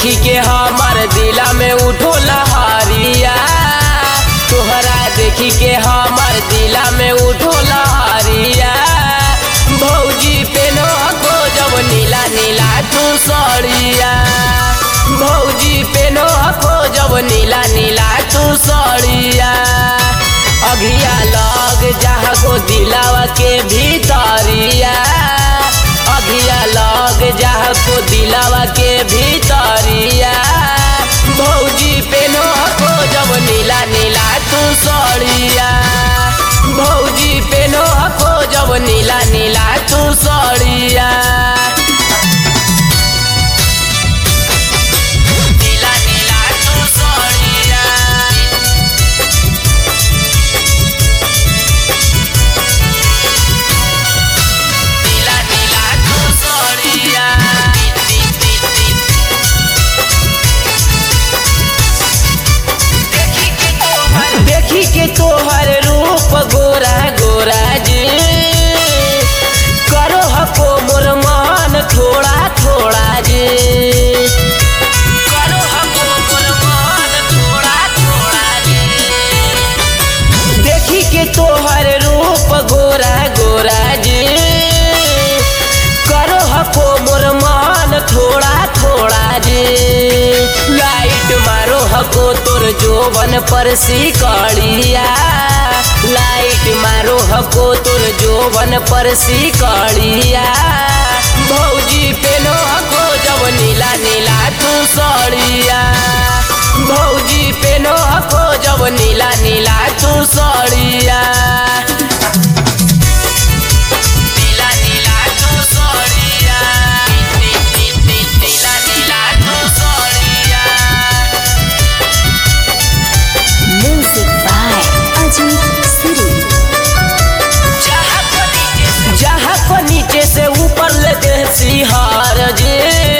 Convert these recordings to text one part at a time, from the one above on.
देखी के हमार दिला में उठो लहरिया, तोहरा देखी के हमार दिला में उठो लहरिया। भौजी पेनो को जब नीला नीला तू सड़िया, भौजी पेनो को जब नीला नीला तू सड़िया। अघिया लग जहाँ को दिलावा के भीतरिया, अघिया लग जहाँ को दिलावा के भीतरिया। भौजी पेनो को जब नीला नीला तू सड़िया, भौजी पेनो को जब नीला नीला तू सड़िया। नीला नीला तू सड़िया, नीला नीला तू सड़िया। देखी के तोहर रूप गोरा गोरा जी, करो हको मोर मान थोड़ा थोड़ा जी, करो हको मोर मान थोड़ा थोड़ा जी। देखी के तोहर रूप गोरा गोरा जी, करो हको मोर मान थोड़ा थोड़ा जी। लाइट मारो हको तोर जोबन पर सिकड़िया, लाइट मारो हको तोर जोबन पर सिकड़िया। भौजी पेनो हको जब नीला नीला तू सड़िया, भौजी पेनो हको जब नीला नीला तू सड़िया। नीला नीला तू सड़िया, नीला नीला तू सड़िया। Music by Ajit Siri. जहाँ को नीचे से ऊपर ले देसी हार जे,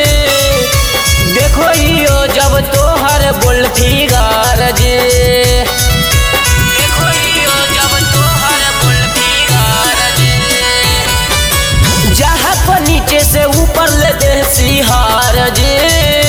देखो यो जब तोहर बोल फिगार जे, देखो यो जब तोहर बोल फिगार जे। जहाँ को नीचे से ऊपर ले देसी हार जे,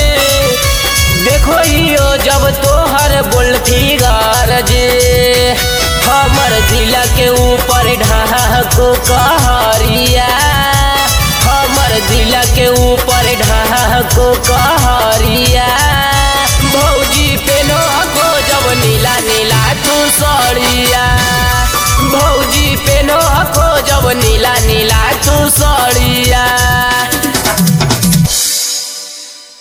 देखो यो जब तोहर बोल फिगार जे। हमर दिला के ऊपर ढाको कहरिया, हमर दिला के ऊपर ढाको कहरिया। भौजी पेनो को जब नीला नीला तू सड़िया, भौजी पेनो को